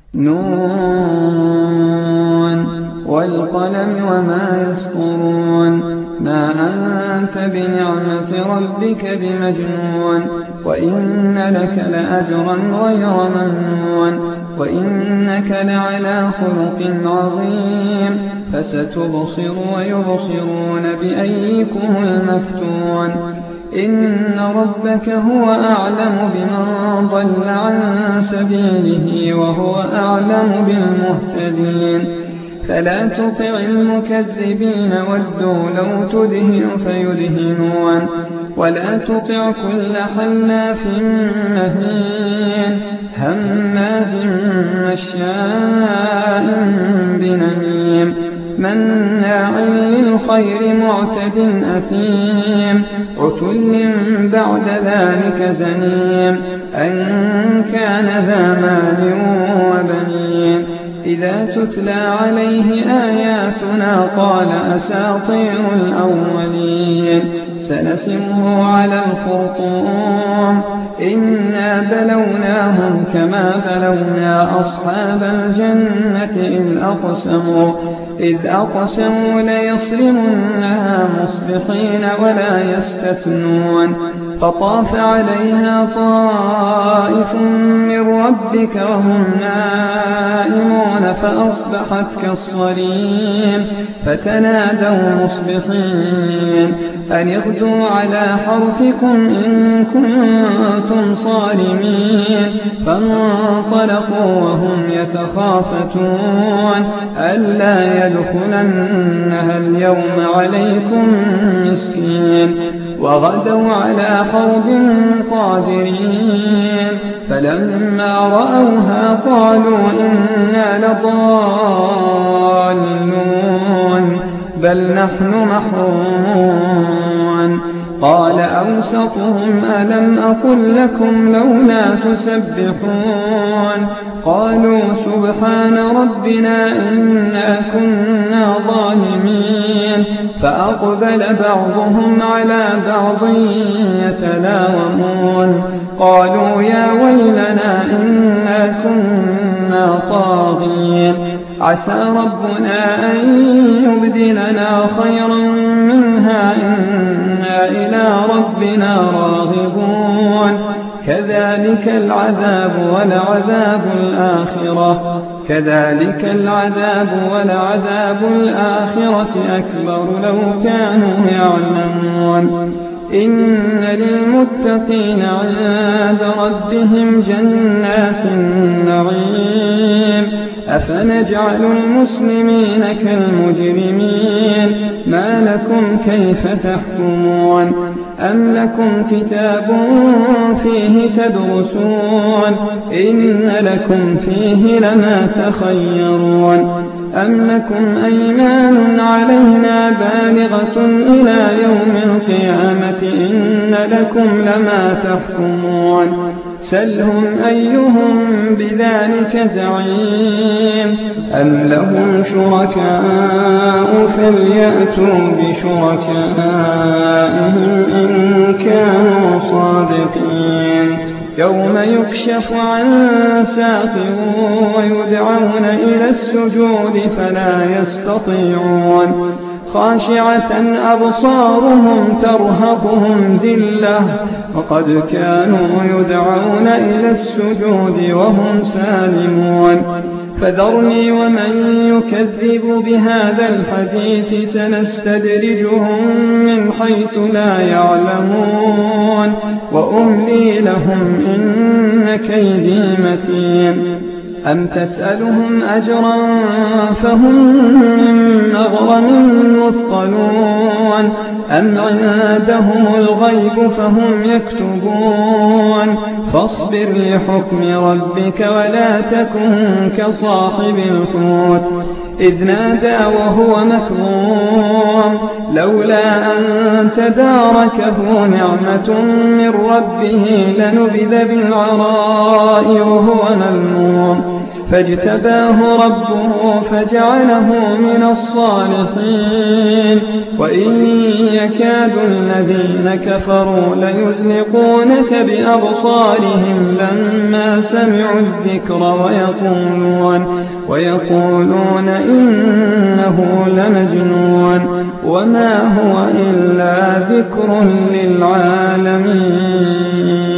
نون والقلم وما يسطرون ما أنت بنعمة ربك بمجنون وإن لك لأجرا غير ممنون وإنك لعلى خلق عظيم فستبصر ويبصرون بأيكم المفتون إن ربك هو أعلم بمن ضل عن سبيله وهو أعلم بالمهتدين فلا تطع المكذبين ودوا لو تدهن فيدهنون ولا تطع كل حلاف مهين هماز مشاء بنميم مناع للخير معتد أثيم عتل بعد ذلك زنيم أن كان ذا مال وبنين إذا تتلى عليه آياتنا قال أساطير الأولين سنسمه على الخرطوم إنا بلوناهم كما بلونا أصحاب الجنة إذ أقسموا ليصرمنها مصبحين ولا يستثنون فطاف عليها طائف من ربك وهم نائمون فأصبحت كالصريم فتنادوا مصبحين أن اغدوا على حرثكم إن كنتم صارمين فانطلقوا وهم يتخافتون ألا يدخلنها اليوم عليكم مسكين وغدوا على حرد قادرين فلما رأوها قالوا إنا لضالون بل نحن محرومون قال أوسطهم ألم أقل لكم لولا تسبحون قالوا سبحان ربنا إنا كنا ظالمين فأقبل بعضهم على بعض يتلاومون قالوا يا ويلنا إنا كنا طاغين عسى ربنا أن يبدلنا خيرا منها إنا إلى ربنا راغبون كذلك العذاب ولعذاب الآخرة أكبر لو كانوا يعلمون إن للمتقين عند ربهم جنات النعيم أفنجعل المسلمين كالمجرمين ما لكم كيف تحكمون أم لكم كتاب فيه تدرسون إن لكم فيه لما تخيرون أم لكم أيمان علينا بالغة إلى يوم القيامة إن لكم لما تحكمون سلهم أيهم بذلك زعيم أم لهم شركاء فليأتوا بشركائهم إن كانوا صادقين يوم يكشف عن ساق ويدعون إلى السجود فلا يستطيعون خاشعة أبصارهم ترهقهم ذلة وقد كانوا يدعون إلى السجود وهم سالمون فذرني ومن يكذب بهذا الحديث سنستدرجهم من حيث لا يعلمون وأملي لهم إن كيدي متين أم تسألهم أجرا فهم من مغرم مثقلون أم عندهم الغيب فهم يكتبون فاصبر لحكم ربك ولا تكن كصاحب الحوت إذ نادى وهو مكظوم لولا أن تداركه نعمة من ربه لنبذ بالعراء وهو ملموم فاجتباه ربه فجعله من الصالحين وإن يكاد الذين كفروا ليزلقونك بأبصارهم لما سمعوا الذكر ويقولون إنه لمجنون وما هو إلا ذكر للعالمين.